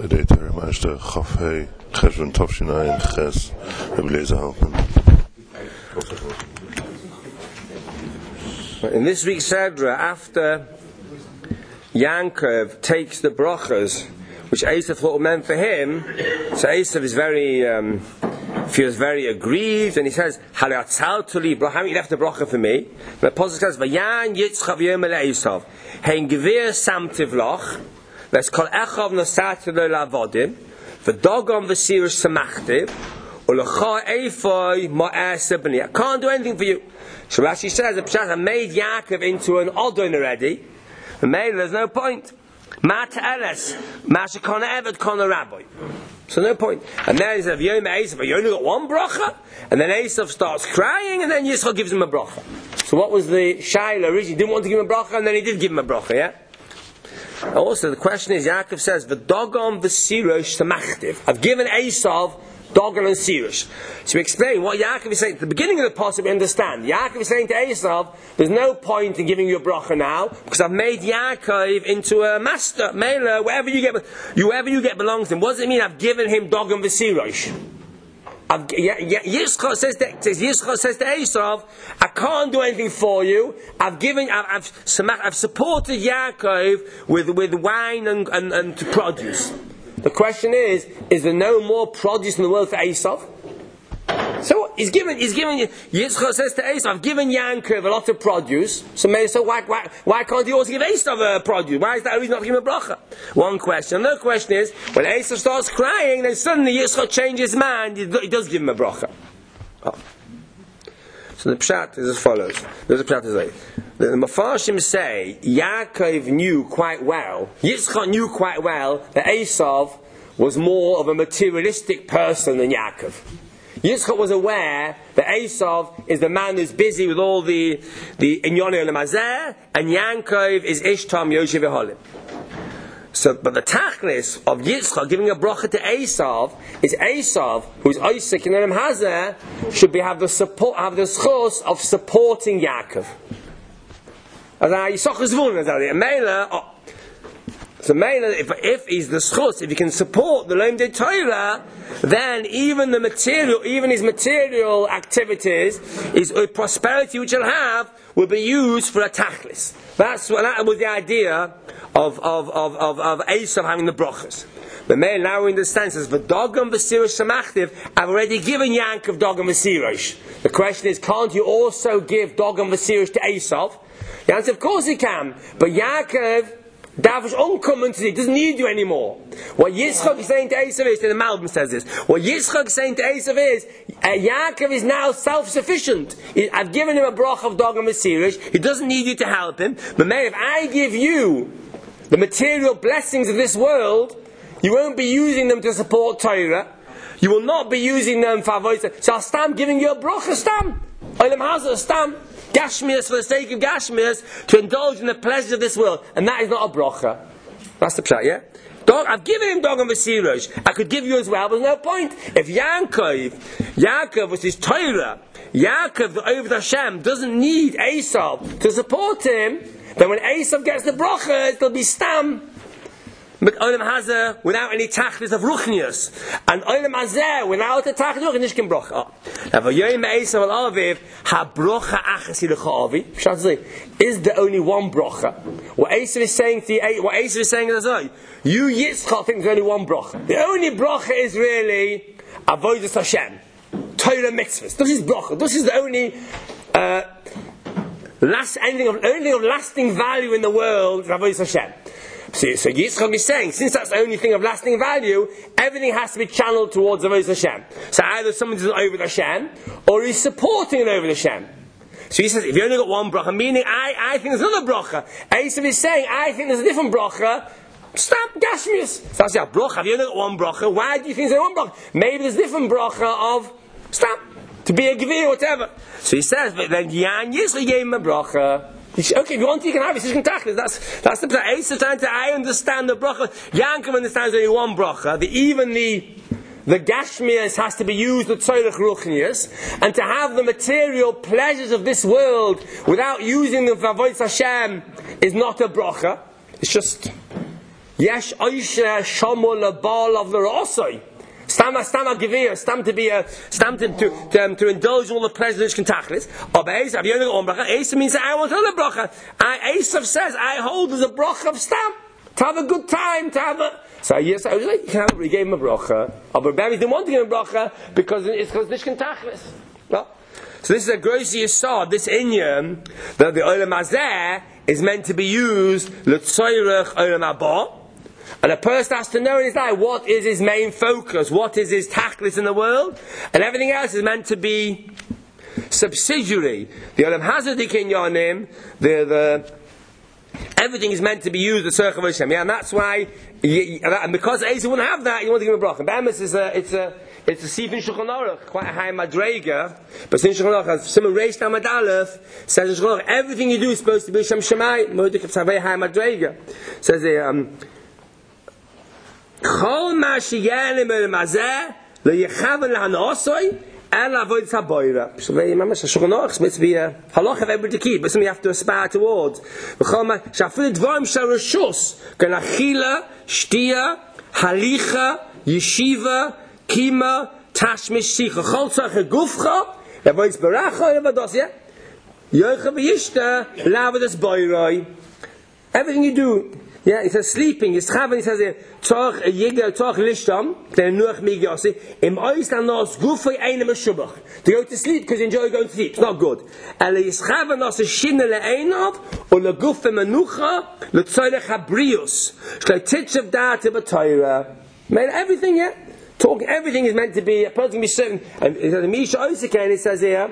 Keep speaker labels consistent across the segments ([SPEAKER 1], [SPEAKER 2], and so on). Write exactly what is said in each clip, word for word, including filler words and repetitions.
[SPEAKER 1] Today Terry Meister Chafei Cheshvan Tovshinayin Ches Rebeleza Halpin.
[SPEAKER 2] In this week's Sedra, after Yankov takes the brachas which Esav thought were meant for him, so Esav is very um, feels very aggrieved, and he says, "Halatzaltuli bracha, you left the bracha for me." And the apostle says, "Vayan Yitzchak v'yom Esav, hein gevir samtiv loch, let's call echav nosat lo lavodim, v'dogam v'sirish samachtiv, u'lecha eifoi ma'aseh b'ni." I can't do anything for you. So Rashi says, the Pshat, I made Yaakov into an Odin already. And maybe there's no point. Mat eles, mashakona eved kona rabbi. So no point. And then he says, Yom Esav, you only got one bracha? And then Esav starts crying, and then Yisrael gives him a bracha. So what was the shaila? Originally, he didn't want to give him a bracha, and then he did give him a bracha, yeah? Also, the question is, Yaakov says, V'dogam v'sirosh samachtiv. I've given Esav Dogan and Sirish. So we explain what Yaakov is saying. At the beginning of the passage, we understand. Yaakov is saying to Esav, there's no point in giving you a bracha now, because I've made Yaakov into a master, mailer, wherever you get, whoever you get belongs to him. What does it mean? I've given him Dogan v'Sirish. Yischak says to Yischak says to Esav, I can't do anything for you. I've given, I've, I've, I've supported Yaakov with with wine and, and, and produce. The question is, is there no more produce in the world for Esav? So he's given, he's given, Yitzchak says to Esav, I've given Yankov a lot of produce, so maybe, so why, why, why can't he also give Esav a produce? Why is that a reason not to give him a bracha? One question. Another question is, when Esav starts crying, then suddenly Yitzchak changes his mind, he does give him a bracha. Oh. So the pshat is as follows. There's a pshat is like, the Mefarshim say Yaakov knew quite well, Yitzchak knew quite well that Esav was more of a materialistic person than Yaakov. Yitzchak was aware that Esav is the man who's busy with all the the Inyonei Lemazeh, and Yaakov is Ishtam Yoshev Yeholim. So, but the tachlis of Yitzchak giving a bracha to Esav is Esav, who's Isaac in Elam Hazeh, should be have the support, have the schos of supporting Yaakov. As I Yisachar Zvulun, as I Mela. So Mela, if if he's the schos, if he can support the Lomdei Torah, then even the material, even his material activities, his prosperity which he'll have, will be used for a tachlis. That's what that was the idea of of of of, of Esav having the brachas. But man, now we understand, says V'dogam v'sirish samachtiv. I've already given Yankov dogam v'sirish. The question is, can't you also give dogam v'sirish to Esav? The answer, of course he can. But Yaakov, Davish uncommon to, he doesn't need you anymore. What Yitzchak is saying to Esav is, and the Malbim says this, what Yitzchak is saying to Esav is, uh, Yaakov is now self-sufficient. He, I've given him a brach of dogam v'sirish. He doesn't need you to help him. But man, if I give you the material blessings of this world, you won't be using them to support Torah. You will not be using them for avodah. So I'll stand giving you a bracha, stam. Olam hazeh, stam. Gashmias for the sake of Gashmias, to indulge in the pleasures of this world. And that is not a bracha. That's the pshat, yeah? Dog, I've given him dog and v'sirosh. I could give you as well, but there's no point. If Yaakov, Yaakov was his Torah, Yaakov, the Oved Hashem, doesn't need Esav to support him, then when Esav gets the bracha, it'll be stam. But Olam Hazeh without any tachlis of ruchnius, and Olam Hazeh without a tachlis of ruchnius can bracha. Now, v'yoyim Esav al Aviv ha bracha achas yilecha avi. Is there only one bracha? What Esav is saying to you, what Esav is saying is like, you Yitzchak think there's only one bracha. The only bracha is really avodas Hashem, Torah mitzvahs. This is bracha. This is the only uh, last anything of only of lasting value in the world. Avodas Hashem. So, so Yitzchak is saying, since that's the only thing of lasting value, everything has to be channeled towards Avodas Hashem. So either someone does an Oved Hashem, or he's supporting an Oved Hashem. So he says, if you only got one bracha, meaning I, I think there's another bracha. Esav is saying, I think there's a different bracha. Stop Gashmius. So I say, bracha, have you only got one bracha? Why do you think there's one bracha? Maybe there's a different bracha of, stop, to be a gevir or whatever. So he says, but then Yan Yisrael gave him a bracha. Okay, if you want to, you can have it. That's that's the Esav trying to. I understand the bracha. Yankov understands only one bracha. The even the the gashmias has to be used with tzorech ruchnius, and to have the material pleasures of this world without using them for avodas Hashem is not a bracha. It's just Yesh oisha shamol abal of the rosai. Stam stam agivir, stam to be a stam to to, to, um, to indulge all the pleasures kentachlis. But Esav yonig on bracha. Esav means I want all the bracha. I Esav says I hold as a bracha of stam to have a good time to have a. So yes, I was like, you can't, we gave him a bracha. But Rabbi didn't want to give him a bracha because it's because nishkan tachlis. No. So this is a gross yisod, this inyan that the olam hazeh is meant to be used l'tzoyrech olam haba. And a person has to know in his life what is his main focus, what is his tachlis in the world, and everything else is meant to be subsidiary. The olam hazeh dikinyanim, the the everything is meant to be used the tzorech of Hashem. Yeah, and that's why, you, and because Esav wouldn't have that, you want to give him a bracha. Be'emes is a, it's a, it's a sif in Shulchan Aruch, quite a high madrega, but in Shulchan Aruch, someone raised Amad Aleph, says in Shulchan Aruch, everything you do is supposed to be Shem Shemai, Moedik, it's a very high madrega. Says he, um, Chol ma sheyenim el mazeh, le yechaven la'anosoi, and avoid saboira. So very much Shulchan Aruch supposed to be a halacha of everybody to keep, but something you have to aspire towards. Shafil dvarim sharashus, kan achila, shtia, halicha, yeshiva, kima, tashmish sicha, chol tzarche gufcha, avoid baracha, avoid dosya, yocha v'yishta, lavadas boiroi. Everything you do. Yeah, it says sleeping. It's chaven. It says tzarch yigdal tzarch lishtam. Then nuach migyasi. Im oistan nos gufay einem shubach. To go to sleep because you enjoy going to sleep. It's not good. Ele is chaven nos shinne le'einav or le gufay menucha le tzarech habrius. Shlei titchav da'at b'Torah. Man, everything. Yeah, talking. Everything is meant to be. A person can be certain. And it says Misha Oisikain. It says here.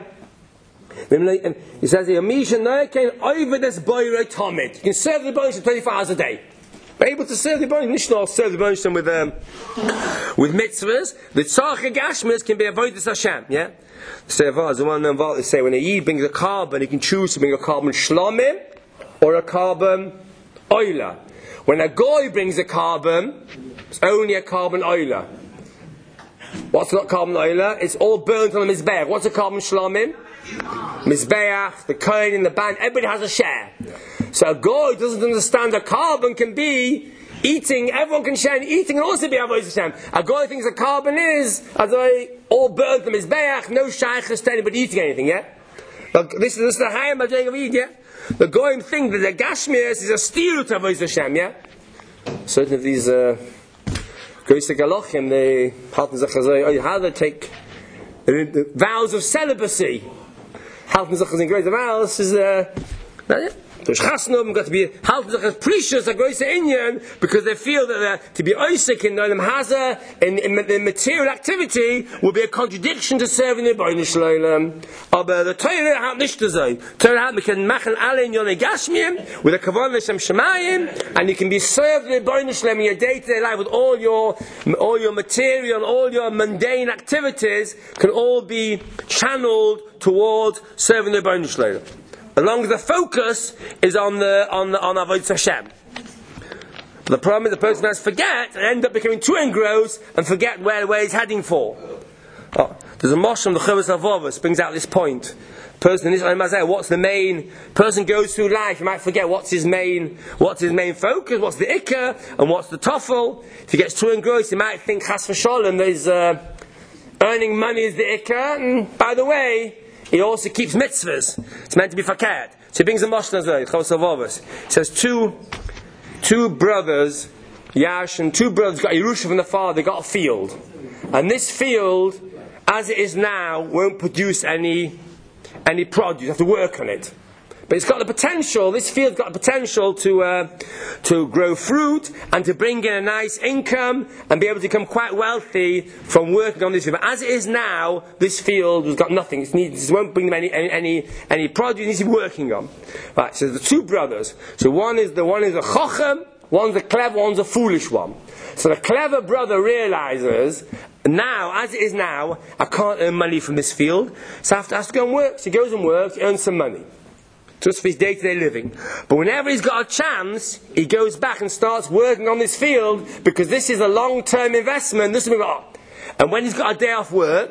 [SPEAKER 2] It says here, Misha Noakein over this boy Tomid. You can serve the bonus for twenty-four hours a day. Be able to serve the bonus, Nishnah serve the bonus with um, with mitzvahs. The tzarche gashmis can be avoided Hashem. Yeah. So the one involved say when a yid brings a carbon, he can choose to bring a carbon shlomim or a carbon oila. When a goy brings a carbon, it's only a carbon oila. What's not carbon oila? It's all burnt on the mizbeach. What's a carbon shlomim? Mizbeach, the kohen in the band, everybody has a share. So a goy doesn't understand that carbon can be eating, everyone can share in eating and also be avoid Hashem. A goy thinks a carbon is, as I all burnt the mizbeach, no shaykhs to anybody eating anything, yeah? Look, this is, this is the higher majority of Eid, yeah? The goyim think that the gashmias is a steer to avoid Hashem, yeah? Certain of these, uh, goys to galochim, they, how they take the vows of celibacy. Halten sich as in great vows is uh, there's chasnum got to be halten sich as precious a great inyan because they feel that uh, to be oisik in olam hazeh in, in, in material activity will be a contradiction to serving the B'nai Shloim. Aber the Torah hat nicht to say. Torah hat we can machen alle in yonei gashmiyim with a kavanah l'shem shemayim, and you can be served in the B'nai Shloim in your day-to-day life with all your all your material, all your mundane activities can all be channeled towards serving the B'nai Shloim, as long as the focus is on the on the, on avodas Hashem. But the problem is the person has to forget and end up becoming too engrossed and forget where, where he's heading for. Oh, there's a mosh from the Chovos HaLevavos brings out this point. Person in this Olam, what's the main person goes through life? You might forget what's his main what's his main focus, what's the ikka and what's the tofel. If he gets too engrossed, he might think chas v'sholem there's uh, earning money is the ikka, and by the way, he also keeps mitzvahs. It's meant to be fakad. So he brings a moshel as well. Chovos HaLevavos. He says two two brothers, Yash and two brothers got Yerusha from the father. They got a field, and this field, as it is now, won't produce any any produce. You have to work on it. But it's got the potential, this field's got the potential to uh, to grow fruit and to bring in a nice income and be able to become quite wealthy from working on this field. But as it is now, this field has got nothing. It, needs, it won't bring them any any any, any produce. It needs to be working on. Right, so the two brothers. So one is the one is a chochem, one's a clever, one's a foolish one. So the clever brother realizes, now, as it is now, I can't earn money from this field, so I have to, I have to go and work. So he goes and works, he earns some money. Just for his day-to-day living. But whenever he's got a chance, he goes back and starts working on this field because this is a long-term investment. This will be, oh. And when he's got a day off work,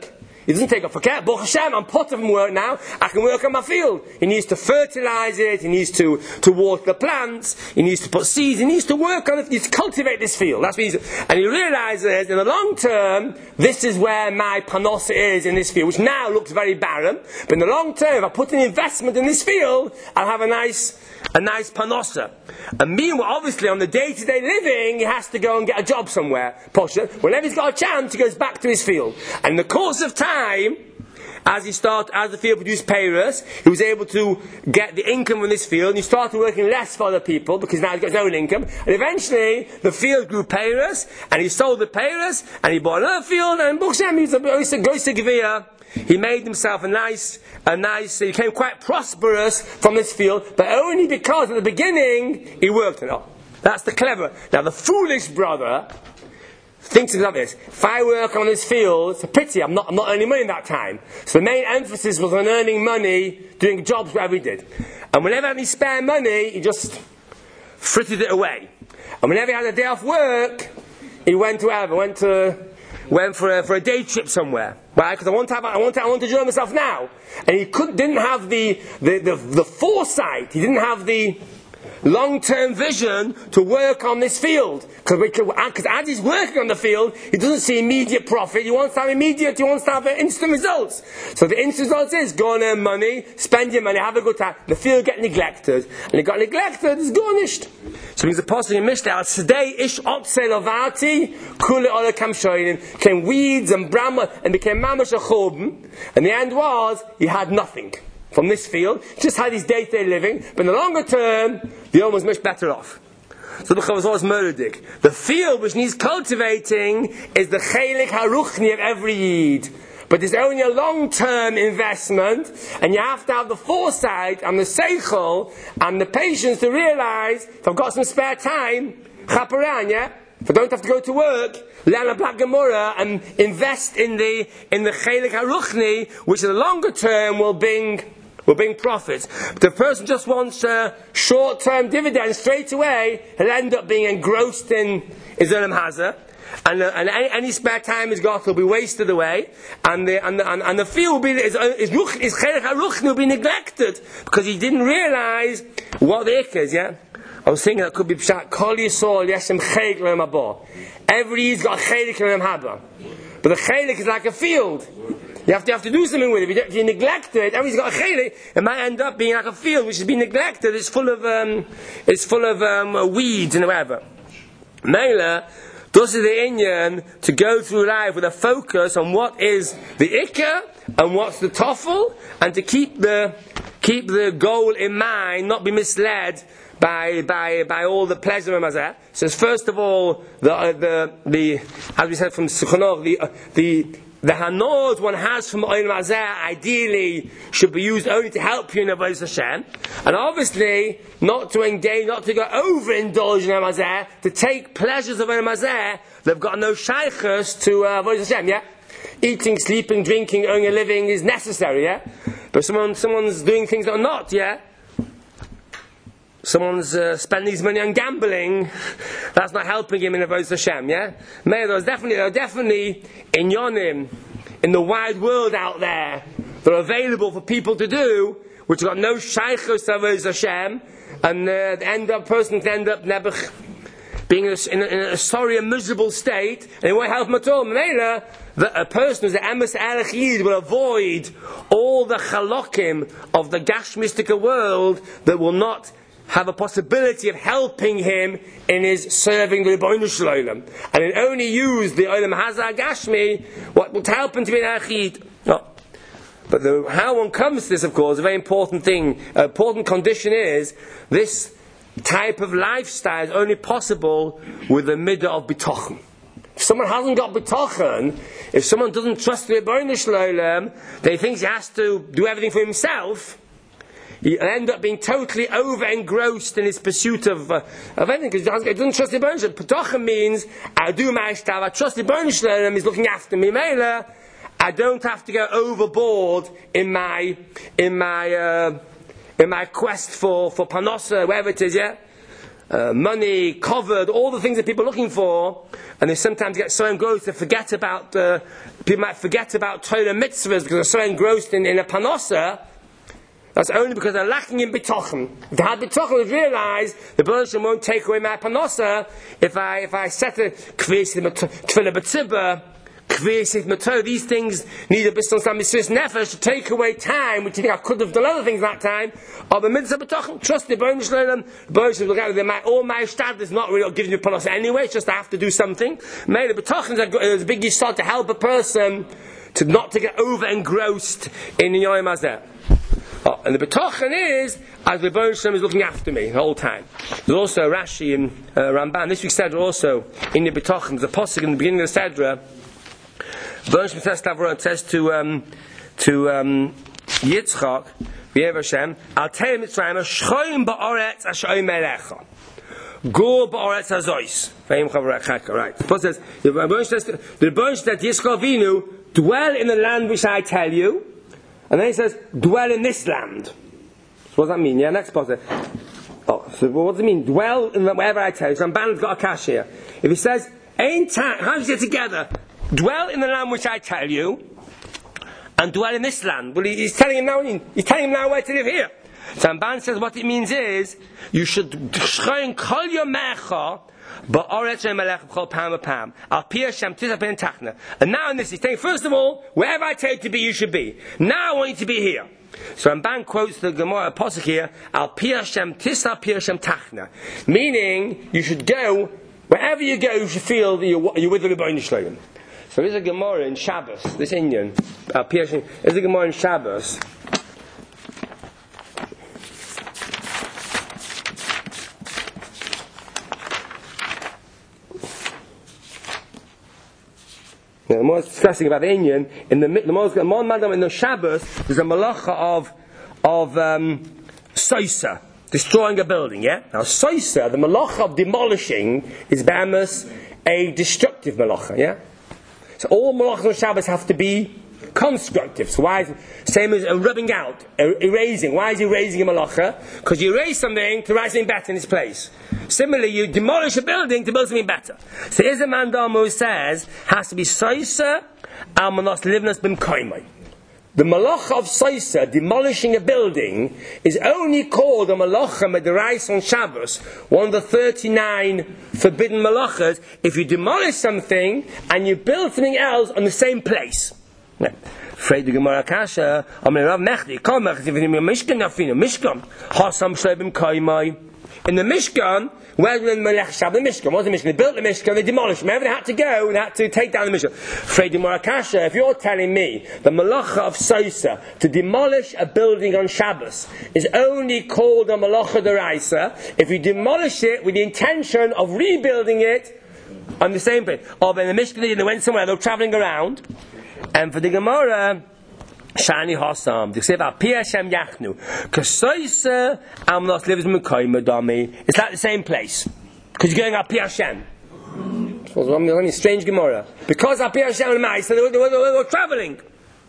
[SPEAKER 2] He doesn't take up for care. Baruch Hashem, I'm pot of work now. I can work on my field. He needs to fertilize it. He needs to, to water the plants. He needs to put seeds. He needs to work on it. He needs to cultivate this field. That's what he's, and he realizes in the long term, this is where my panosa is in this field, which now looks very barren. But in the long term, if I put an investment in this field, I'll have a nice, a nice panosa. And meanwhile, obviously, on the day-to-day living, he has to go and get a job somewhere. Whenever he's got a chance, he goes back to his field. And in the course of time, as he started, as the field produced payros, he was able to get the income from this field, and he started working less for other people because now he's got his own income. And eventually, the field grew payros, and he sold the payros, and he bought another field, and Bukshem, he's a goyse gevia. He made himself a nice, a nice, he became quite prosperous from this field, but only because at the beginning, he worked on it. That's the clever. Now the foolish brother thinks about this. If I work on this field, it's a pity, I'm not, I'm not earning money in that time. So the main emphasis was on earning money, doing jobs wherever he did. And whenever he had any spare money, he just frittered it away. And whenever he had a day off work, he went to wherever, went to, went for a, for a day trip somewhere. Right? Because I want to have, I want to, I want to enjoy myself now. And he couldn't, didn't have the, the, the, the foresight, he didn't have the long-term vision to work on this field. Because as he's working on the field, he doesn't see immediate profit. He wants to have immediate, he wants to have instant results. So the instant results is, go and earn money, spend your money, have a good time. The field get neglected. And it got neglected, it's garnished. So means the apostle in Mishnah, today ish otse lavati, kule ola kamshoinim, came weeds and bramah, and became mamash achobim. And the end was, he had nothing from this field, just had his day-to-day living, but in the longer term, the owner was much better off. So the Chav was always murdered. The field which needs cultivating is the chelik haruchni of every yid. But it's only a long-term investment, and you have to have the foresight and the seichel and the patience to realize, if I've got some spare time, chaparan, yeah? If I don't have to go to work, learn a Black Gemara and invest in the in the chelik haruchni, which in the longer term will bring will bring profits. But the person just wants a short-term dividend straight away, he'll end up being engrossed in his Olam Hazeh, and, uh, and any, any spare time he's got will be wasted away, and the and the, and, and the field will be his his, his chelik haruchni will be neglected because he didn't realize what the ik is. Yeah. I was thinking that could be pshat. Kol Yisrael yeshem chelik l'olam haba. Every yid's got a chelik l'olam haba, but the chelik is like a field. You have to have to do something with it. If you, if you neglect it, everybody's got a chelik. It might end up being like a field which has been neglected. It's full of um, it's full of um, weeds and whatever. Mela, this is the inyan to go through life with a focus on what is the ikka and what's the toffel, and to keep the keep the goal in mind, not be misled by by by all the pleasure of Mazah. So first of all, the uh, the the as we said from Sukkot, the uh, the the hanod one has from Olam Hazeh ideally should be used only to help you in Avodas Hashem, and obviously not to engage, not to go overindulge in Olam Hazeh, to take pleasures of Olam Hazeh. They've got no shaykhus to uh, Avodas Hashem. Yeah, eating, sleeping, drinking, earning a living is necessary. Yeah, but someone someone's doing things that are not. Yeah. Someone's uh, spending his money on gambling. That's not helping him in Avodas Hashem, yeah? Maybe there's definitely, there are definitely in Yonim, in the wide world out there, that are available for people to do, which have got no shaykhus to Avodas Hashem, and uh, the end up person can end up nebuch, being in a, in, a, in a sorry and miserable state, and it won't help him at all. Mela, that a person who's an emes erech yid will avoid all the chalokim of the gashmistika world that will not have a possibility of helping him in his serving the Ribono Shel Olam, and it only use the Olam Hazeh Gashmi what will help him to be an Achid. No. But the, how one comes to this, of course, a very important thing, an important condition is this type of lifestyle is only possible with the midah of bitochen. If someone hasn't got bitochen, if someone doesn't trust the Ribono Shel Olam, then he thinks he has to do everything for himself. He'll end up being totally over-engrossed in his pursuit of, uh, of anything, because he doesn't trust the Ribono Shel Olam. Patocha means, I do my shtav, I trust the Ribono Shel Olam, he's looking after me. Mela, I don't have to go overboard in my, in my, uh, in my quest for, for panosa, wherever it is, yeah? uh, money, covered, all the things that people are looking for, and they sometimes get so engrossed they forget about, uh, people might forget about Torah mitzvahs because they're so engrossed in, in a panosa. That's only because they're lacking in bitochen. If they had bitochen, they'd realise the Baruch Shem won't take away my panosa if I if I set a kvisit tefillah b'tzibah, kvisit mato. These things need a bit of some mitzvahs nefesh to take away time, which you think I could have done other things that time. Of a mitzvah bitochen, trust the Baruch Shem. The Baruch Shem look at it. All my shtad is not really giving you panosa anyway. It's just I have to do something. Maybe the bitochen is a big yisod to help a person to not to get over engrossed in the Yom Hazeh. Oh, and the betochen is, as the Baruch Shem is looking after me the whole time. There's also Rashi and uh, Ramban. This week's Sedra also, in the betochen, the posuk in the beginning of the Sedra, Baruch Shem says, says to, um, to um, Yitzchak, V'yev Hashem, Al Teim Mitzrayim, Shchoim ba'oretz asher melecha. Go ba'oretz hazois. V'yim chavarachaka. Right. The posuk says, the Baruch says, the Baruch says, Yitzchak Avinu, dwell in the land which I tell you. And then he says, dwell in this land. So what does that mean? Yeah, next part. Oh, so what does it mean? Dwell in the, wherever I tell you. So Ramban's got a cash here. If he says, ain't time, how does it together? Dwell in the land which I tell you, and dwell in this land. Well, he, he's telling him now, he's telling him now where to live here. So Ramban says what it means is, you should shchoin kol yomecha, and now in this he's saying, first of all, wherever I tell you to be, you should be. Now I want you to be here. So Ramban quotes the Gemara Apostle here, Al Pi Hashem Tis Al Pi Hashem Tachna, meaning you should go wherever you go. You should feel that you're, you're with the Rebbeinu Shalom. So there's a Gemara in Shabbos. This Indian Al Pi Hashem. There's a Gemara in Shabbos. Now, the more discussing about the Indian, in the the more madam in the Shabbos, there's a malacha of of um, soisa, destroying a building. Yeah. Now soisa, the malacha of demolishing, is be'emes a destructive malacha. Yeah. So all malachas on Shabbos have to be constructive. So why is it, same as uh, rubbing out, uh, erasing? Why is erasing a malacha? Because you erase something to write something better in its place. Similarly, you demolish a building to build something better. So here's a man who says has to be soisa al manos livnas bim koimai. The malacha of soisa, demolishing a building, is only called a malacha medarais on Shabbos, one of the thirty-nine forbidden malachas, if you demolish something and you build something else on the same place. Afraid the Gemara Kasha, I mean, Rav Mechdi, Kamach, Mishkan Nafina, Mishkan, Hasam Shlebim Kaimai. In the Mishkan, where the Melech Shab, the Mishkan, what's the Mishkan? They built the Mishkan, they demolished it. Wherever they had to go, they had to take down the Mishkan. Afraid the Gemara Kasha, if you're telling me the Malacha of Sosa, to demolish a building on Shabbos, is only called a Malacha Deraisa, if you demolish it with the intention of rebuilding it on the same place. Or when the Mishkan, they went somewhere, they were travelling around. And for the Gemara, Shani Hasam, they say about Pi Hashem Yachnu, Kasoisa Amnos lives Mekayma Dami. It's like the same place because you're going up Pi Hashem. It's a strange Gemara because up Pi Hashem and Mai, so they were, they were, they were traveling.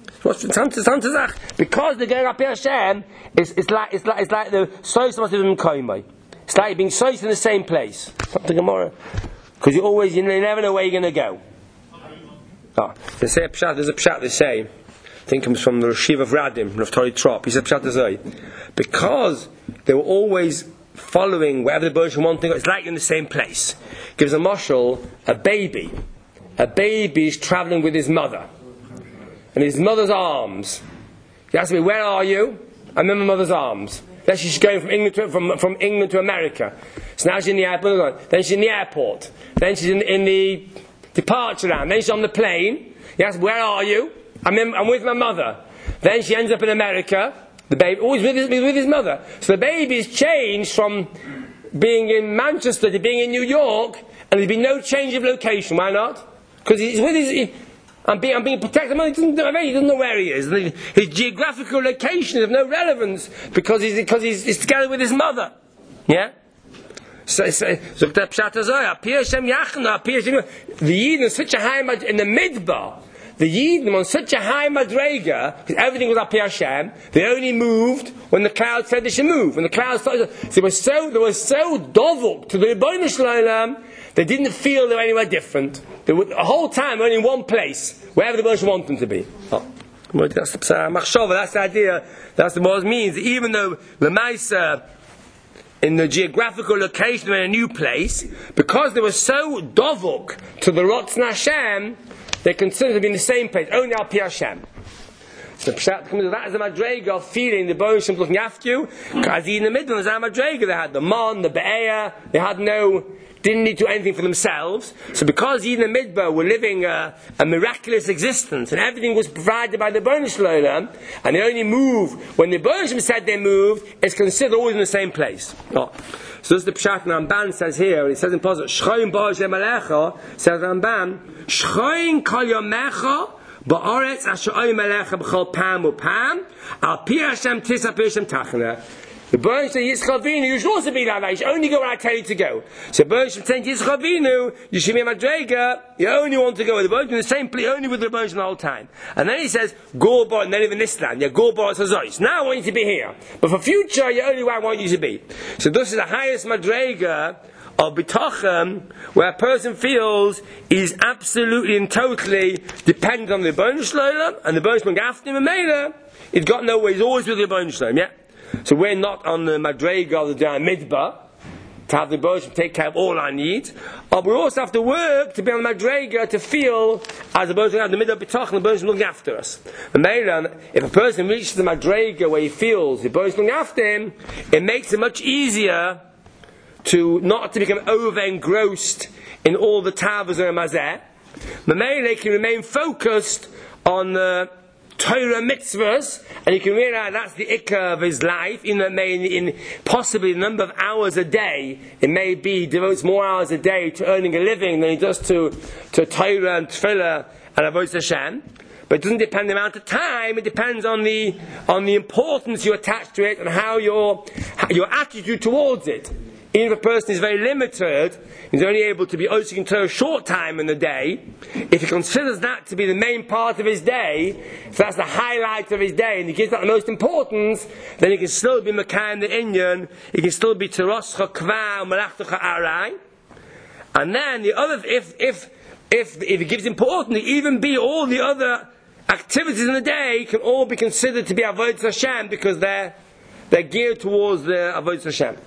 [SPEAKER 2] Because they're going up Pi Hashem, it's, it's like it's like it's like the Soisa must live in Mekayma. It's like being Soisa in the same place. It's not the Gemara because you always you never know where you're going to go. Oh, they say a pshat, there's a pshat they say, I think it comes from the Rashiv of Radim, Rav Tori Trop. He said pshat to say, because they were always following wherever the Baruch Shem wanted, it's like in the same place. Gives a mashal, a baby. A baby is travelling with his mother. And his mother's arms. He asks me, where are you? I'm in my mother's arms. Then she's going from England to, from, from England to America. So now she's in the airport. Then she's in the airport. Then she's in, in the departure round. Then she's on the plane. He asks, where are you? I'm, in, I'm with my mother. Then she ends up in America. The baby, always with his, with his mother. So the baby's changed from being in Manchester to being in New York, and there's been no change of location. Why not? Because he's with his... He, I'm being, I'm being protected. He doesn't, know, he doesn't know where he is. His geographical location is of no relevance because he's, because he's, he's together with his mother. Yeah? So, so, so the Yidden, such a high in the Midbar, the Yidden on such a high madrega, because everything was up here Hashem, they only moved when the cloud said they should move. When the cloud started, so they were so, they were so dovuk to the Rebbeinu Shalom, they didn't feel they were anywhere different. They were the whole time only in one place, wherever the Rebbeinu wanted them to be. Oh. That's the machshava, that's the idea, that's what it means. Even though the Maisa, in the geographical location in a new place, because they were so dovuk to the Rotzon Hashem, they considered to be in the same place, only Al Pi Hashem. So the pshat comes, that is a madrega of feeling the Baruch Shem looking after you. Because in the middle, there's a madrega. They had the Mon, the Be'er, they had no, didn't need to do anything for themselves. So because in the Midbar were living a, a miraculous existence, and everything was provided by the Baruch Shem, and they only move when the Baruch Shem said they moved, it's considered always in the same place. Oh. So this is the Pshat Ramban says here, it says in Pasuk, Shchoin Ba'ashem Alecha, says Ramban, Shchoin Kol Yomecha, Ba'aretz Asher Oyim Alecha B'chol Pam U'Pam, Al Pi Hashem Tisa Pi Hashem Tachana. The Baruch Shem Yitzchak Avinu, you should also be like that, you should only go where I tell you to go. So Baruch Shem saying to Yitzchak Avinu, you should be a Madrega, you only want to go with the Baruch Shem, the same place, only with the Baruch Shem the whole time. And then he says, Go Bar, and then even this land, yeah, Go Bar Sazois. Now I want you to be here. But for future, you're only where I want you to be. So this is the highest Madrega of B'tachem, where a person feels he's absolutely and totally dependent on the Rebbeinu Shalom, and the Rebbeinu Shalom after him, and Mela, he's got no way, he's always with the Rebbeinu Shalom, yeah? So we're not on the Madrega of the Daya Midbar, to have the Rebbeinu Shalom take care of all our needs, but we also have to work to be on the Madrega, to feel, as the Rebbeinu Shalom, the Midbar B'tachem, the Rebbeinu Shalom looking after us. And Mela, if a person reaches the Madrega where he feels the Rebbeinu Shalom looking after him, it makes it much easier to not to become over engrossed in all the tavas and mazeh. Mamele can remain focused on the Torah mitzvahs, and you can realize that's the ikka of his life. In that, may in possibly the number of hours a day, it may be devotes more hours a day to earning a living than he does to to Torah and Tefillah and Avodas Hashem. But it doesn't depend on the amount of time. It depends on the on the importance you attach to it and how your how your attitude towards it. Even if a person is very limited, he's only able to be osik in Torah a short time in the day, if he considers that to be the main part of his day, if that's the highlight of his day, and he gives that the most importance, then he can still be Mekayim the Inyan, he can still be Teroscha Kva, Malachtocha Arai. And then the other, if, if, if, if he gives importance, even be all the other activities in the day can all be considered to be Avodas Hashem, because they're, they're geared towards the Avodas Hashem.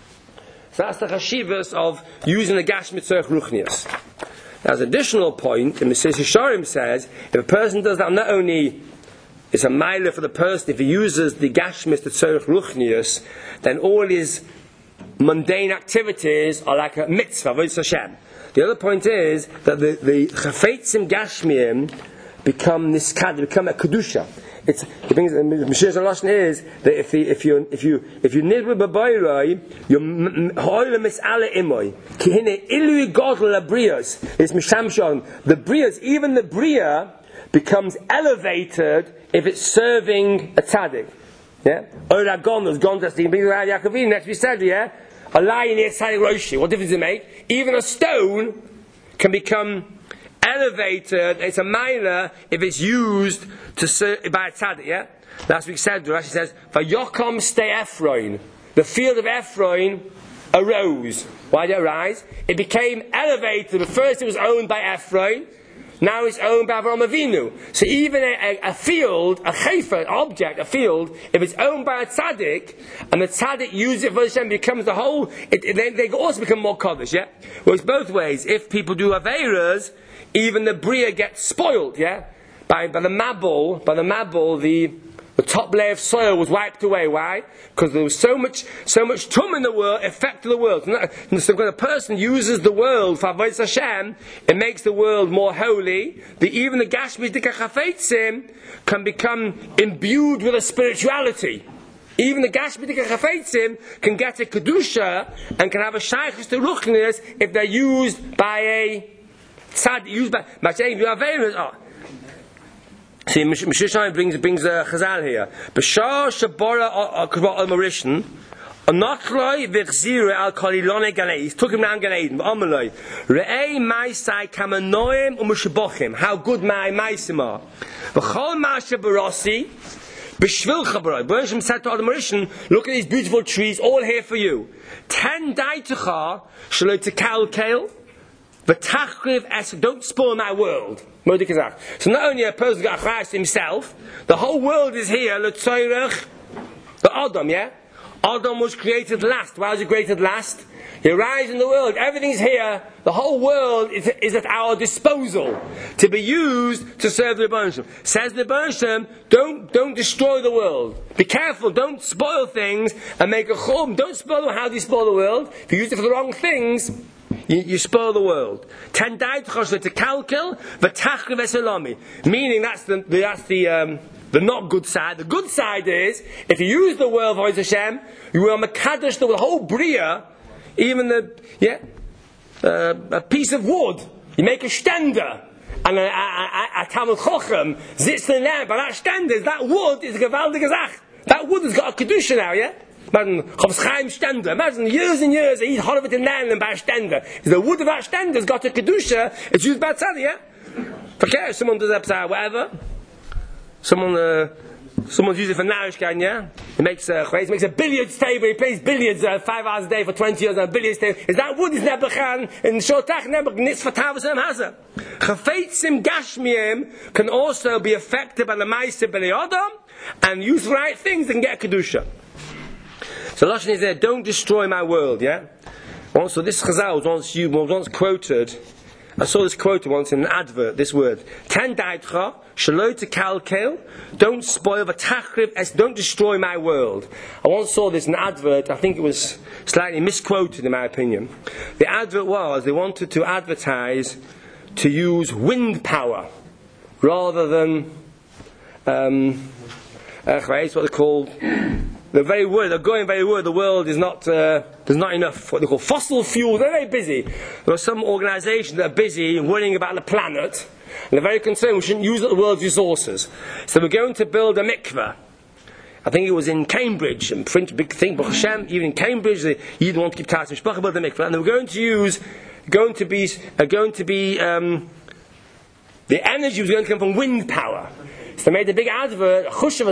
[SPEAKER 2] So that's the chashivas of using the gashmit tzorech ruchnius. Now, as an additional point, and Mister Yisharim says, if a person does that, not only it's a milah for the person, if he uses the gashmit tzorech ruchnius, then all his mundane activities are like a mitzvah, avodas Hashem. The other point is that the the chafetzim gashmiyim become niskad, become a kedusha. It's the thing. Mashiach's lashon is that if the, if you if you if you nidru b'bayrai, you hoyle misale imoy. Kihine ilu godel abrias. It's mishamshon. The brias, even the bria, becomes elevated if it's serving a tzaddik. Yeah. Ola gon has gone to the big Rav Yaakovin. Next we said, yeah, a lion near tzaddik roshi. What difference does it make? Even a stone can become elevated. It's a minor if it's used to serve by a tzaddik, yeah? Last week said, Rashi says, Vayokom stay Ephron. The field of Ephron arose. Why did it arise? It became elevated. At first it was owned by Ephron. Now it's owned by Avraham Avinu. So even a, a, a field, a chayfa, an object, a field, if it's owned by a tzaddik, and the tzaddik uses it for Hashem, becomes the whole, it, it, they, they also become more kodesh, yeah? Well, it's both ways. If people do aveiras, even the bria gets spoiled, yeah? By, by the mabul, by the mabul, the, the top layer of soil was wiped away. Why? Because there was so much, so much tum in the world, affected the world. So when a person uses the world for avodas Hashem, it makes the world more holy. The, even the gashmi dika chafetzim can become imbued with a spirituality. Even the gashmi dika chafetzim can get a kedusha and can have a shaychus to ruchnis if they're used by a tzad, used by, by saying you are very, oh. See, Mishishai brings brings a chazal here. B'shar shabara k'va al marishan, Anachloi v'chzira al kalilone Gan Eden. He took him down Gan Eden. V'amaloi. Re'ei maisai kamanoim u'mushabochim. How good my maisim are. V'chol ma'aseh barasi. B'shvil chabaroi. B'nashim said to Adam Rishon, look at these beautiful trees, all here for you. Ten daitecha shaloi tekalkel. V'tachriv es. Don't spoil my world. So not only a person got Christ himself, the whole world is here. L'tzoyrech. The Adam, yeah? Adam was created last. Why was he created last? He arrives in the world. Everything's here. The whole world is, is at our disposal to be used to serve the Rebbeinu Shem. Says the Rebbeinu Shem, don't don't destroy the world. Be careful. Don't spoil things and make a chum. Don't spoil them. How do you spoil the world? If you use it for the wrong things, you, you spoil the world. Ten died to kalkel v'tachriv esolami. Meaning that's the that's the um, the not good side. The good side is, if you use the word for Hashem, you will mekadosh the whole bria, even the yeah, uh, a piece of wood. You make a stender, and a, a, a, a Talmud Chochem sits in there. But that stender, that wood is a gewaltige Zach. That wood has got a kedusha now, yeah. Imagine Chofetz Chaim stender. Imagine years and years they eat hot of it in land and by a stender. The wood of that stender has got a kedusha. It's used by tzadi, yeah. Forget if someone does that, whatever. Someone, uh, someone's using it for Narishkan, yeah? He makes a, he makes a billiards table, he plays billiards uh, five hours a day for twenty years on a billiards table. Is that wood is Nebuchadnezzar in Shotach Nebuchadnezzar, Nitzvah Tavasem Haza. Chafetzim Gashmiyim can also be affected by the Ma'aseh B'nei Adam and use the right things and get a Kedusha. So Lashon is there, don't destroy my world, yeah? Also, this Chazal was once, you, was once quoted. I saw this quote once in an advert, this word. Ten daitcha, shaloi tekalkel, don't spoil the tachriv, don't destroy my world. I once saw this in an advert, I think it was slightly misquoted in my opinion. The advert was, they wanted to advertise to use wind power, rather than, um, uh, what they call, the very word, the going very word, the world is not, uh, there's not enough, what they call fossil fuels, they're very busy. There are some organisations that are busy worrying about the planet, and they're very concerned we shouldn't use the world's resources. So we're going to build a mikveh. I think it was in Cambridge, and print big thing, Baruch Hashem, even in Cambridge, they, you didn't want to keep Taras Mishpacha, build a mikveh, and they were going to use, going to be, uh, going to be, um, the energy was going to come from wind power. So they made a big advert, a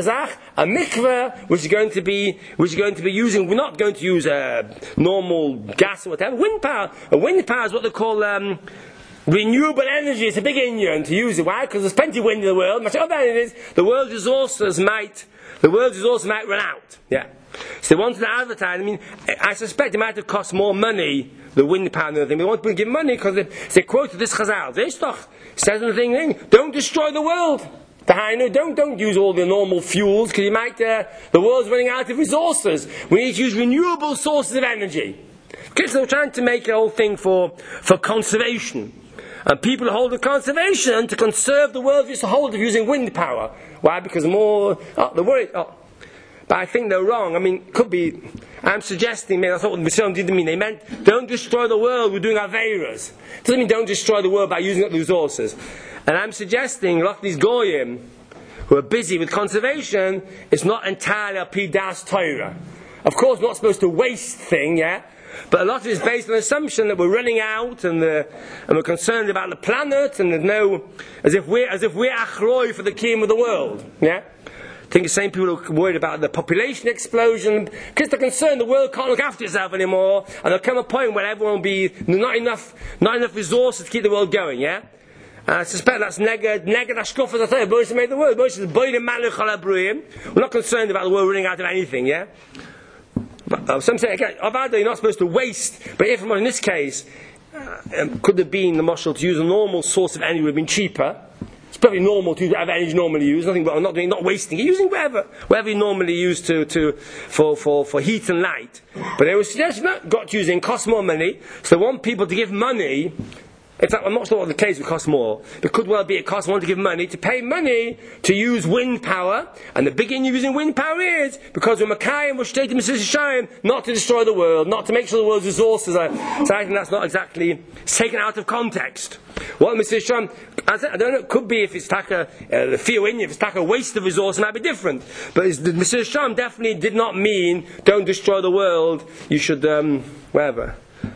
[SPEAKER 2] mikveh, which is going to be, which is going to be using. We're not going to use uh, normal gas or whatever. Wind power. A wind power is what they call um, renewable energy. It's a big Indian to use it. Why? Because there's plenty of wind in the world. Much other than it is, the world's resources might, the world's resources might run out. Yeah. So they wanted to advertise. I mean, I suspect it might have cost more money, the wind power and the thing. They want to give money because they, they quoted this Chazal. This toch says in the thing, don't destroy the world. Don't don't use all the normal fuels because you might uh, the world's running out of resources. We need to use renewable sources of energy. Because they're trying to make a whole thing for for conservation, and people hold the conservation to conserve the world just hold of using wind power. Why? Because more oh, they're worried. Oh. But I think they're wrong. I mean, could be. I'm suggesting. Maybe I thought what the Messiah didn't mean. They meant don't destroy the world. We're doing Aveiros. Doesn't mean don't destroy the world by using up the resources. And I'm suggesting a lot of these goyim who are busy with conservation, it's not entirely a pidas Torah. Of course, we're not supposed to waste thing, yeah. But a lot of it is based on the assumption that we're running out and the, and we're concerned about the planet and there's no as if we're as if we're achroi for the kingdom of the world, yeah. I think the same people are worried about the population explosion because they're concerned the world can't look after itself anymore, and there'll come a point where everyone will be not enough not enough resources to keep the world going, yeah. I suspect that's neged, neged ashkof as I say, Moshe made the word. Moshe is boydem malach halabruim. We're not concerned about the world running out of anything, yeah? But, uh, some say, again, Avada, you're not supposed to waste. But if, in this case, uh, um, could have been the mashal to use a normal source of energy would have been cheaper. It's probably normal to use whatever energy normally used. Nothing but I'm not doing, not wasting it. Using whatever, whatever you normally use to, to, for, for, for heat and light. But they were suggesting that got using costs more money. So they want people to give money In fact, I'm not sure what the case would cost more. It could well be it costs more to give money, to pay money to use wind power, and the big in using wind power is because we're Makai and we're stating not to destroy the world, not to make sure the world's resources are. So I think that's not exactly it's taken out of context. What Mister Shem, I don't know, it could be if it's taka the fear in you, if it's taka waste of resource, it might be different. But Mister Shem definitely did not mean don't destroy the world. You should um, wherever.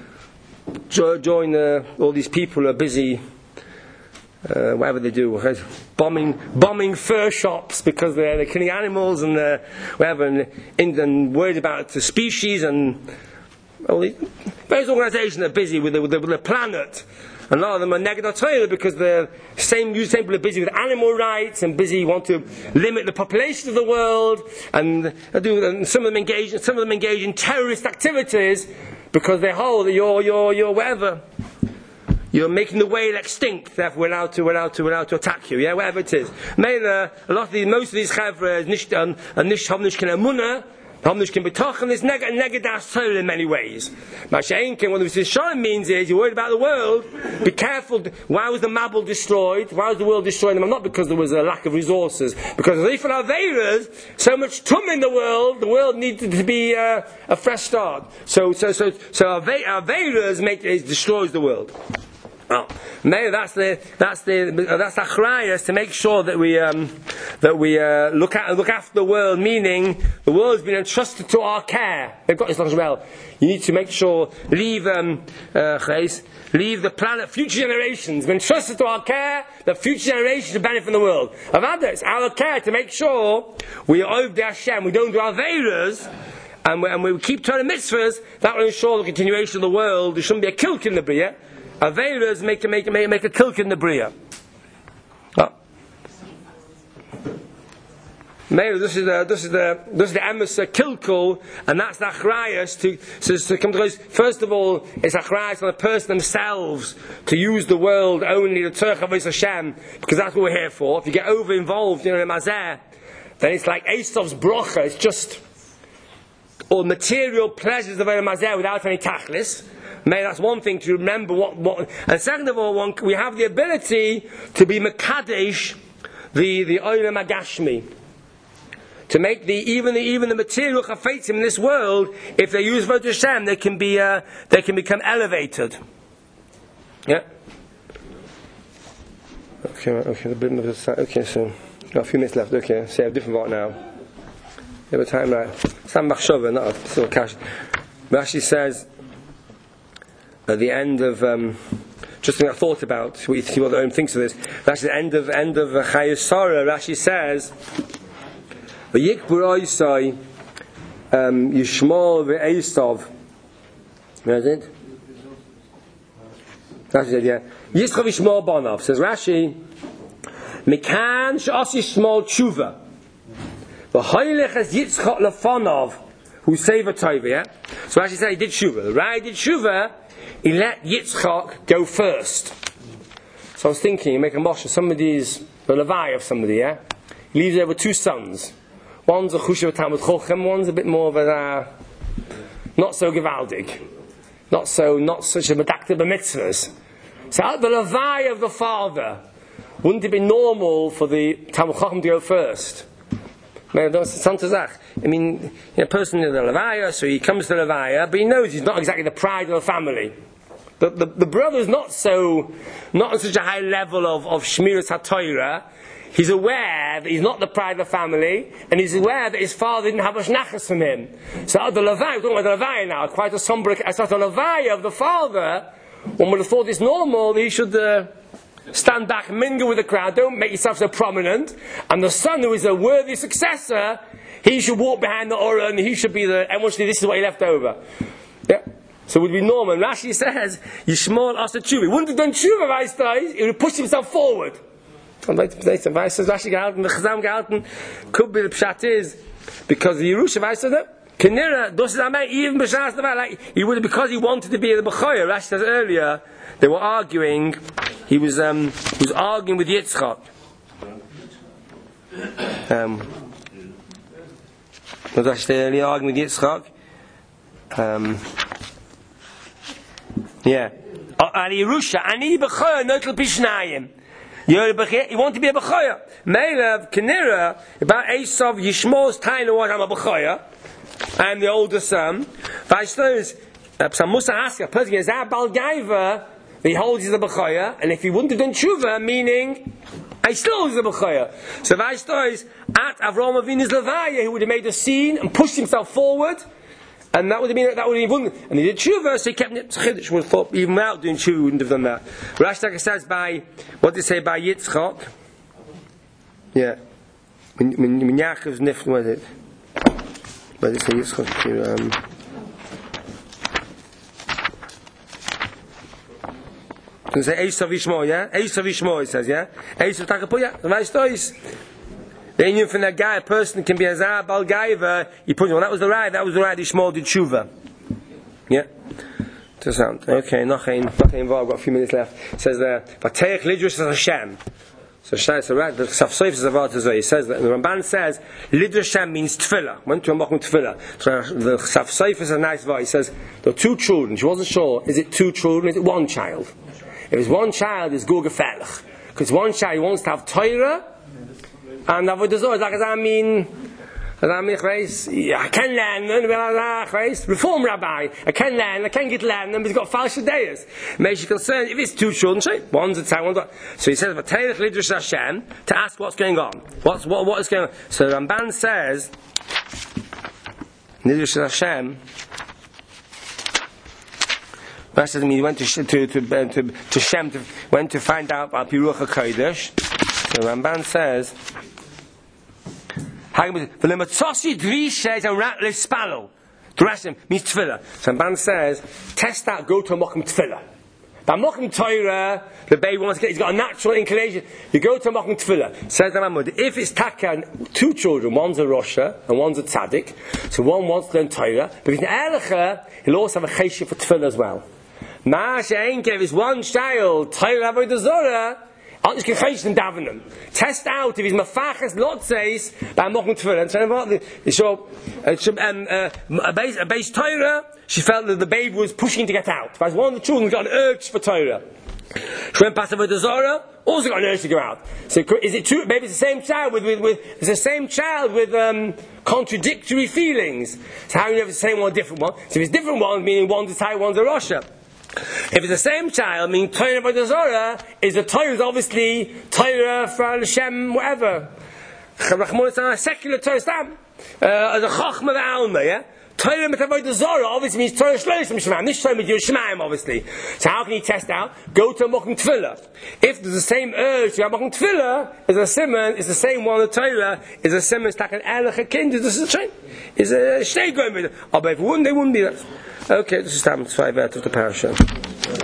[SPEAKER 2] Join uh, all these people who are busy, uh, whatever they do, right? bombing bombing fur shops because they're, they're killing animals and uh, whatever, and, and worried about the species and all these various organisations are busy with the, with the, with the planet. And a lot of them are negative Torah because the same same people are busy with animal rights and busy want to limit the population of the world, and, and some of them engage some of them engage in terrorist activities. Because they hold that you're, you're, you're whatever. You're making the whale extinct, therefore we're allowed to, we're allowed to, we're allowed to attack you, yeah, whatever it is. Mela, a lot of these, most of these chavra, nish, um, nish, havnish ken amunah, havnish ken b'tochen, is negadas Torah in many ways. Masha'inkin, what the Shalom means is, you're worried about the world, be careful, why was the Mabul destroyed? Why was the world destroyed? Not because there was a lack of resources, because of the Aveiras, so much tum in the world, the world needed to be uh, a fresh start. So, so, so, so Aveiras make, it destroys the world. Well, maybe that's the that's the that's achrayus to make sure that we um, that we uh, look at look after the world. Meaning the world's been entrusted to our care. They've got this as well. You need to make sure leave um, uh, leave the planet, future generations, been entrusted to our care. The future generations to benefit from the world. Of others, our care to make sure we are over Hashem. We don't do our veiras. And we, and we keep turning mitzvahs. That will ensure the continuation of the world. There shouldn't be a kilk in the bria. Aveiras make a make a make a kilk in the bria. Oh. Maybe this is the this is the this is the emes kilkul, and that's the achrayus to, to to come to those. First of all, it's achrayus on the person themselves to use the world only the tzorech avos Hashem, because that's what we're here for. If you get over involved, you know, in mazeh, then it's like Esav's brocha. It's just all material pleasures of a mazeh without any tachlis. Maybe that's one thing to remember. What, what, and second of all, one, we have the ability to be mekadesh, the the olam agashmi, to make the even the even the material chafetzim in this world, if they use Vod Hashem, they can be uh, they can become elevated. Yeah. Okay, okay, a bit of a, okay. So got a few minutes left. Okay, so I have a different part now. You have a time right. Sam machshava, not a still cash. Rashi says. At the end of um, just something I thought about, see what the Ohm thinks of this. That's the end of end of Chayei Sarah. Rashi says, "V'yikbur Oisai Yishmol ve'Esav." Where is it? Rashi said, "Yeah, Yitzchak Yishmol Banav." Says Rashi, "Mikan she'asi Shmol Tshuva, v'Haylech as Yitzchak leFanav, who saved a tova." Yeah. So Rashi said he did Tshuva. The Rai did Tshuva. He let Yitzchak go first. So I was thinking, you make a moshe, somebody's the Levi of somebody, yeah? He leaves over two sons. One's a Chushav Talmud Chochem, one's a bit more of a, uh, not so gewaldig. Not so, not such a medakta b'mitzvahs. So the Levi of the father, wouldn't it be normal for the Talmud Chochem to go first? I mean, a person is a Leviah, so he comes to Leviah, but he knows he's not exactly the pride of the family. The, the, the brother is not so, not on such a high level of, of Shmiras HaTorah. He's aware that he's not the pride of the family, and he's aware that his father didn't have a shnachas from him. So the Leviah, we're talking about the Leviah now, quite a somber, as the Leviah of the father, one would have thought it's normal that he should uh, stand back, mingle with the crowd, don't make yourself so prominent, and the son who is a worthy successor, he should walk behind the Orah, and he should be the, and watch this is what he left over. Yeah. So it would be normal. Rashi says, Yishmol Asa Tshuva. He wouldn't have done Tshuva, Vaistai, he would have pushed himself forward. And Vaistai says, Rashi gehalten, the Chazam gehalten, could be the Pshat is, because the Yerusha Vaistai that, Kenira, dos is Amay, even B'shas Nevar, like, he would have, because he wanted to be the B'choyer. Rashi says earlier, they were arguing, he was, um, he was arguing with Yitzchak. Um, was actually earlier arguing with Yitzchak. Um, Yeah. Ali Yerusha, Ani B'choya, Notel Pishnayim. You want to be a B'choya. Meilav, Kenira, about Esav, Yishmos, Taina, what I'm a B'choya. I'm the older son. Vaishlos, Psam Musa Haska, a person is a Balgaiva, he holds the B'choya, and if he wouldn't have done Tshuva, meaning, I still was the B'choya. So Vaishlos, at Avraham Avinu's Levaya, he would have made a scene and pushed himself forward. And that would have been, that would have been, and he did tshuva, so he kept it. Chiddush would have thought, even without doing tshuva, he wouldn't have done that. Rashi Taka says by, what did it say by Yitzchak? Yeah. When, when, when Yaakov's nifn, what is it? What did it say Yitzchak here? Um, Does it say Esav Yishmo, yeah? Esav Yishmo, it says, yeah? Esav Takapu, yeah? The nice stories. The Indian from that guy, a person can be a Zah Balgaiva, you put, well, that was the right, that was the right, Ishmael did Tshuva. Yeah? To sound. Okay, Nochain, Nochain involved, got a few minutes left. It says there, Vateich Lidrush Hashem. So Shai is right, the Ksaf Soif is about to say, he says that, the Ramban says, Lidrush Hashem means Tefillah. Went to a Mokum Tefillah. So the Ksaf Soif is a nice voice. He says, there are two children. She wasn't sure, is it two children, is it one child? If it's one child, it's Gur Gefährlich. Because one child, he wants to have Torah, and avodah zorah, like as I mean, as I mean, I can learn, reform rabbi, I can learn, I can get learn, but he's got false ideas. Makes you concerned if it's two children, say, one's a time, one's a so he says, V'teirech Lidrush Hashem, to ask what's going on. What's, what, what is going on? So Ramban says, Lidrush Hashem, that doesn't mean he went to to to to, to Shem, to, went to find out about Piruach HaKodesh. So Ramban says, V'lematzosi drishes and rat lespalo. Drashim means tefillah. So Ramban says, test out, go to a mokum tefillah. Now mokum Torah, the baby wants to get, he's got a natural inclination. You go to a mokum tefillah. Says the Ramud, if it's taka, two children, one's a Rosha and one's a tzaddik, so one wants to learn Torah, but if he's an Elecha, he'll also have a cheshire for tefillah as well. Ma she'enke, if it's one child, Torah avodah zorah, I'll just get chaysh and daven them. Test out if he's mafachas lotzes by mokum tefillah. And so about the so um, uh, a base a base Torah. She felt that the baby was pushing to get out. But one of the children got an urge for Torah. She went past avodah zorah, also got an urge to go out. So is it true? Maybe it's the same child with with, with it's the same child with um, contradictory feelings. So how do you know if it's the same one or different one? So if it's different ones, meaning one's a Thai, one's a Russia. If it's the same child, meaning Torah avodah zorah, is the Torah is obviously Torah for Hashem, whatever. Secular Torah, stam, uh, the Chachma v'Alma, yeah. Torah avodah zorah obviously means Torah shloshim shemaim. This Torah with Yerushalayim, obviously. So how can he test out? Go to a mokum tefillah. If there's the same urge to have mokum tefillah, is a simon, is the same one. The Torah is a simon. It's like an erlich kind. This is a train. Is a shtei going with it. Oh, but if it wouldn't, they wouldn't be that. Okay, this is time five out of the parasha.